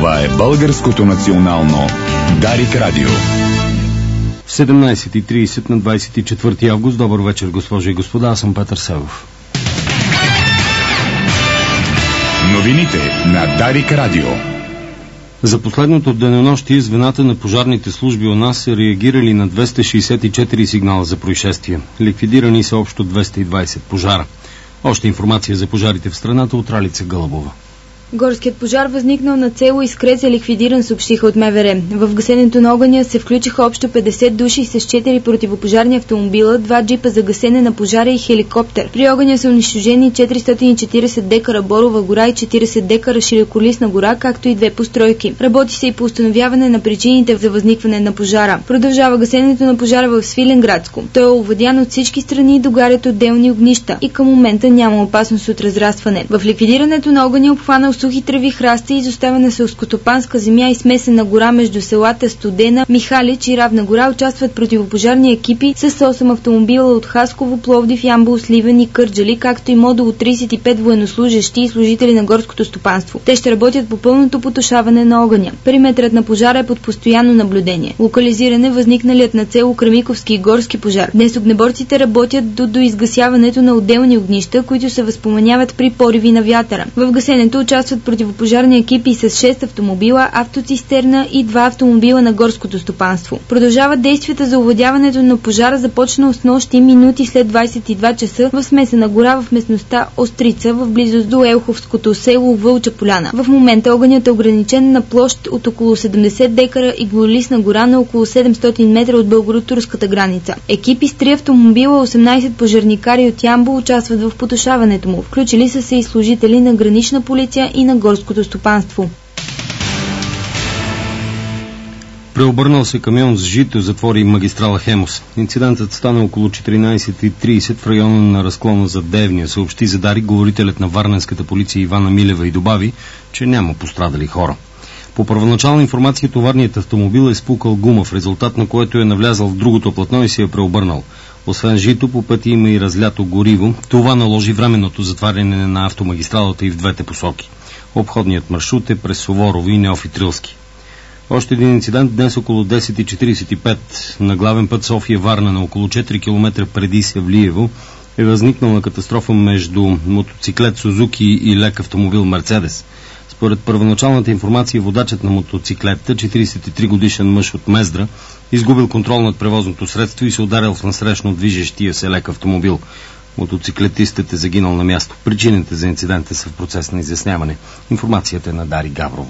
Това е Българското национално Дарик Радио. В 17:30 на 24 август. Добър вечер, госпожи и господа. Аз съм Петър Севов. Новините на Дарик Радио. За последното денонощие звената на пожарните служби у нас са реагирали на 264 сигнала за происшествия. Ликвидирани са общо 220 пожара. Още информация за пожарите в страната от Ралица Гълъбова. Горският пожар възникнал на село Искрец е ликвидиран, съобщиха от МВР. В гасенето на огъня се включиха общо 50 души с 4 противопожарни автомобила, 2 джипа за гасене на пожара и хеликоптер. При огъня са унищожени 440 декара борова гора и 40 декара широколистна гора, както и 2 постройки. Работи се и по установяване на причините за възникване на пожара. Продължава гасенето на пожара в Свиленградско. Той е овладян от всички страни и догарят отделни огнища и към момента няма опасност от разрастване. В ликвидирането на огъня обхванал сухи треви, храсти, изоставена селскостопанска земя и смесена гора между селата Студена, Михалич и Равна гора участват противопожарни екипи с 8 автомобила от Хасково, Пловдив, Ямбол, Сливен и Кърджали, както и модул от 35 военнослужещи и служители на горското стопанство. Те ще работят по пълното потушаване на огъня. Периметрът на пожара е под постоянно наблюдение. Локализиране възникналият на село Крамиковски и горски пожар. Днес огнеборците работят до изгасяването на отделни огнища, които се възпоменяват при пориви на вятъра. В гасенето участват противопожарни екипи с 6 автомобила, автоцистерна и 2 автомобила на горското стопанство. Продължават действията за овладяването на пожара, започнал с нощи минути след 22 часа в смесена гора в местността Острица, в близост до Елховското село Вълча поляна. В момента огънят е ограничен на площ от около 70 декара и глолистна гора на около 700 метра от българо-турската граница. Екипи с 3 автомобила, 18 пожарникари от Ямбол участват в потушаването му. Включили са се и служители на гранична полиция и на горското стопанство. Преобърнал се камион с жито затвори магистрала Хемус. Инцидентът стана около 14:30 в района на разклона за Девня, съобщи за Дарик говорителят на варненската полиция Ивана Милева и добави, че няма пострадали хора. По първоначална информация товарният автомобил е спукал гума, в резултат на което е навлязал в другото платно и се е преобърнал. Освен жито, по пътя има и разлято гориво. Това наложи временното затваряне на автомагистралата и в двете посоки. Обходният маршрут е през Суворово и Неофит Рилски. Още един инцидент днес около 10:45 на главен път София-Варна на около 4 км преди Севлиево е възникнала катастрофа между мотоциклет Сузуки и лек автомобил Мерцедес. Според първоначалната информация, водачът на мотоциклета, 43 годишен мъж от Мездра, изгубил контрол над превозното средство и се ударил в насрещно движещия се лек автомобил. Мотоциклетистът е загинал на място. Причините за инцидента са в процес на изясняване. Информацията е на Дари Гаврова.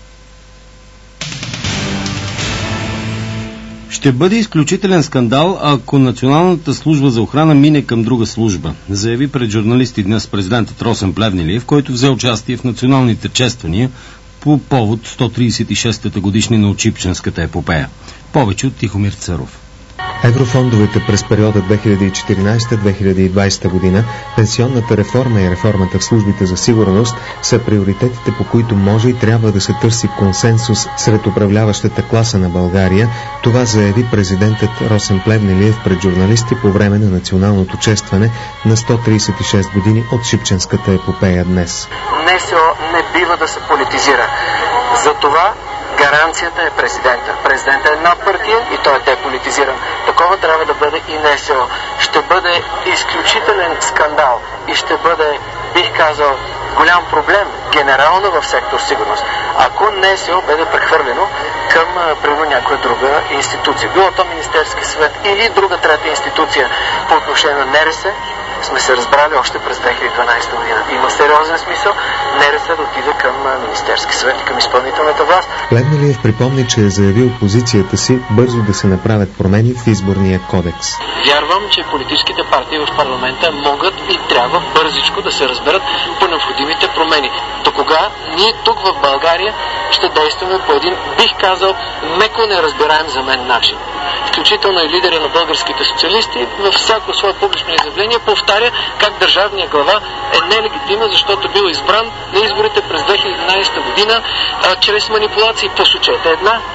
Ще бъде изключителен скандал, ако Националната служба за охрана мине към друга служба, заяви пред журналисти днес президентът Росен Плевнелиев, който взе участие в националните чествания по повод 136-та годишнина от Шипченската епопея. Повече от Тихомир Царов. Еврофондовете през периода 2014-2020 година, пенсионната реформа и реформата в службите за сигурност са приоритетите, по които може и трябва да се търси консенсус сред управляващата класа на България. Това заяви президентът Росен Плевнелиев пред журналисти по време на националното честване на 136 години от Шипченската епопея днес. НСО не бива да се политизира. Затова гаранцията е президента. Президентът е една партия и той е деполитизиран. Такова трябва да бъде и НСО. Ще бъде изключителен скандал и ще бъде, бих казал, голям проблем генерално в сектор сигурност, ако НСО бъде прехвърлено към примерно някоя друга институция. Било то Министерски съвет или друга трета институция. По отношение на НРС сме се разбрали още през 2012 година. Има сериозен смисъл НРС да отиде към Министерски съвет и към изпълнителната власт. Плевнелиев припомни, че е заявил позицията си бързо да се направят промени в изборния кодекс. Вярвам, че политическите партии в парламента могат и трябва бързичко да се разберат по необходимите промени. До кога ние тук в България ще действаме по един, бих казал, меко неразбираем за мен начин. Включително и лидера на българските социалисти във всяко свое публично изявление повтаря как държавният глава е нелегитимен, защото бил избран на изборите през 2011 година чрез манипулации. Посочете една.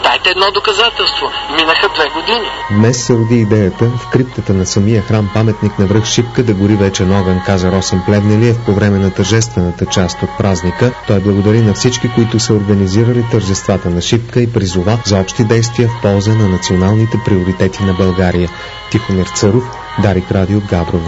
Дайте едно доказателство. Минаха 2 години. Днес се роди идеята в криптата на самия храм паметник на връх Шипка да гори вечен огън, каза Росен Плевнелиев по време на тържествената част от празника. Той благодари на всички, които са организирали тържествата на Шипка и призова за общи действия в полза на националните приоритети на България. Тихомир Църов, Дарик Радио, Габрово.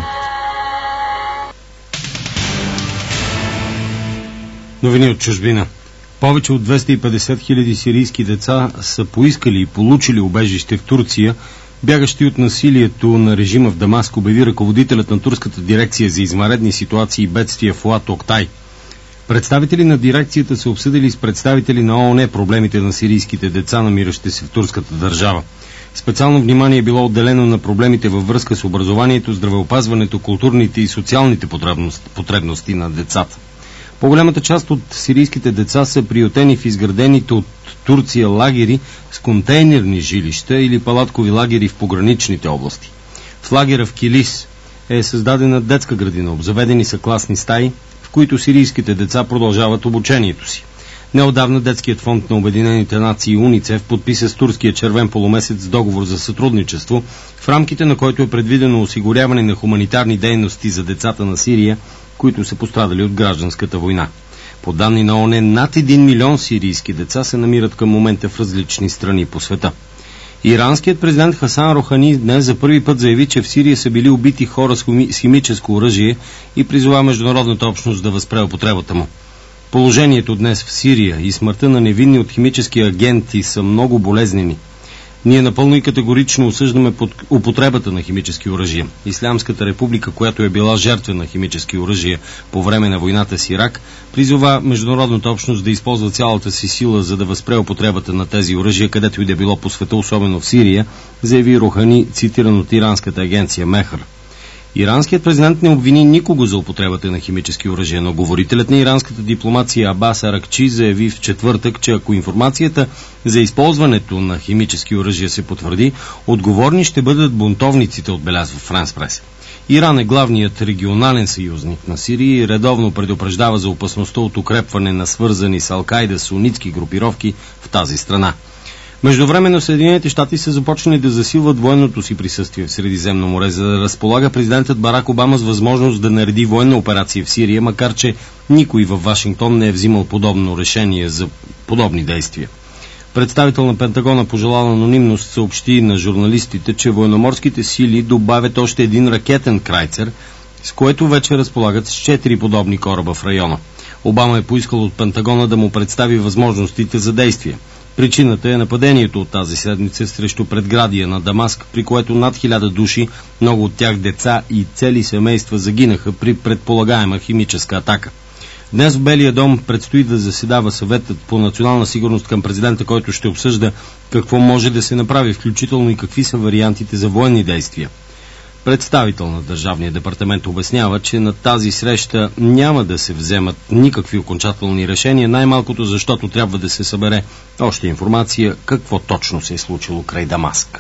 Новини от чужбина. Повече от 250 хиляди сирийски деца са поискали и получили убежище в Турция, бягащи от насилието на режима в Дамаск, обяви ръководителят на турската дирекция за извънредни ситуации и бедствия Фуат Октай. Представители на дирекцията са обсъдили с представители на ООН проблемите на сирийските деца, намиращи се в турската държава. Специално внимание е било отделено на проблемите във връзка с образованието, здравеопазването, културните и социалните потребности на децата. По-голямата част от сирийските деца са приютени в изградените от Турция лагери с контейнерни жилища или палаткови лагери в пограничните области. В лагера в Килис е създадена детска градина, обзаведени са класни стаи, в които сирийските деца продължават обучението си. Неотдавна Детският фонд на Обединените нации УНИЦЕФ подписа с турския червен полумесец договор за сътрудничество, в рамките на който е предвидено осигуряване на хуманитарни дейности за децата на Сирия, които са пострадали от гражданската война. По данни на ООН, над 1 милион сирийски деца се намират към момента в различни страни по света. Иранският президент Хасан Рохани днес за първи път заяви, че в Сирия са били убити хора с химическо оръжие и призова международната общност да възпре употребата му. Положението днес в Сирия и смъртта на невинни от химически агенти са много болезнени. Ние напълно и категорично осъждаме употребата на химически оръжия. Ислямската република, която е била жертва на химически оръжия по време на войната с Ирак, призова международната общност да използва цялата си сила, за да възпре употребата на тези оръжия, където и да било по света, особено в Сирия, заяви Рухани, цитиран от иранската агенция Мехър. Иранският президент не обвини никого за употребата на химически оръжия, но говорителят на иранската дипломация Абас Аракчи заяви в четвъртък, че ако информацията за използването на химически оръжия се потвърди, отговорни ще бъдат бунтовниците, отбелязва Франс Прес. Иран е главният регионален съюзник на Сирия и редовно предупреждава за опасността от укрепване на свързани с Ал-Кайда сунитски групировки в тази страна. Междувременно Съединените щати са започнали да засилват военното си присъствие в Средиземно море, за да разполага президентът Барак Обама с възможност да нареди военна операция в Сирия, макар че никой във Вашингтон не е взимал подобно решение за подобни действия. Представител на Пентагона, пожелал анонимност, съобщи на журналистите, че военноморските сили добавят още един ракетен крайцер, с което вече разполагат с 4 подобни кораба в района. Обама е поискал от Пентагона да му представи възможностите за действие. Причината е нападението от тази седмица срещу предградия на Дамаск, при което над 1000 души, много от тях деца и цели семейства, загинаха при предполагаема химическа атака. Днес в Белия дом предстои да заседава съветът по национална сигурност към президента, който ще обсъжда какво може да се направи, включително и какви са вариантите за военни действия. Представител на Държавния департамент обяснява, че на тази среща няма да се вземат никакви окончателни решения, най-малкото защото трябва да се събере още информация какво точно се е случило край Дамаск.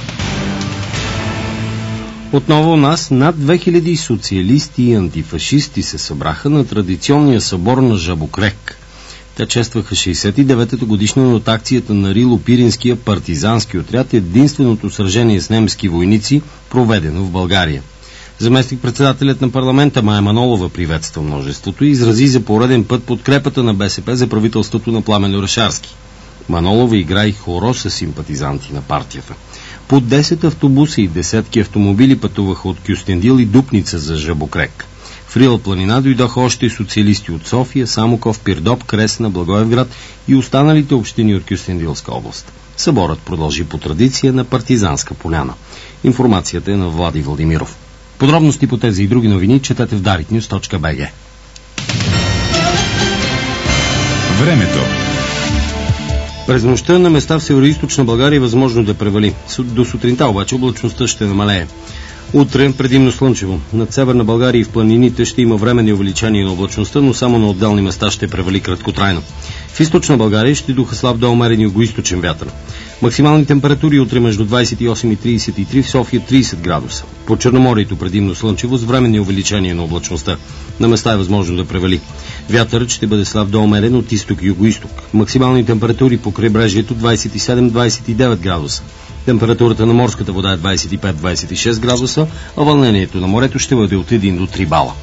Отново у нас над 2000 социалисти и антифашисти се събраха на традиционния събор на Жабокрек. Те честваха 69-та годишнина от акцията на Рило-Пиринския партизански отряд, единственото сражение с немски войници, проведено в България. Заместник-председателят на парламента Мая Манолова приветства множеството и изрази за пореден път подкрепата на БСП за правителството на Пламен Орешарски. Манолова игра и хоро с симпатизанти на партията. По 10 автобуса и десетки автомобили пътуваха от Кюстендил и Дупница за Жабокрек. В Рила планина дойдоха още социалисти от София, Самоков, Пирдоп, Кресна, Благоевград и останалите общини от Кюстендилска област. Съборът продължи по традиция на партизанска поляна. Информацията е на Влади Владимиров. Подробности по тези и други новини четете в dariknews.bg. Времето. През нощта на места в североизточна България е възможно да превали. До сутринта обаче облачността ще намалее. Утре предимно слънчево. Над северна България и в планините ще има временни увеличения на облачността, но само на отделни места ще превали краткотрайно. В източна България ще духа слаб до умерен югоизточен вятър. Максимални температури утре между 28 и 33, в София 30 градуса. По Черноморието предимно слънчево с временни увеличения на облачността. На места е възможно да превали. Вятърът ще бъде слаб до умерен от изток и югоизток. Максимални температури по крайбрежието 27-29 градуса. Температурата на морската вода е 25-26 градуса, а вълнението на морето ще бъде от 1 до 3 бала.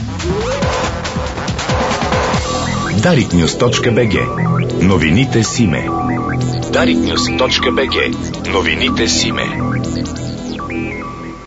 Dariknews.bg. Новините Симе. Dariknews.bg. Новините Симе.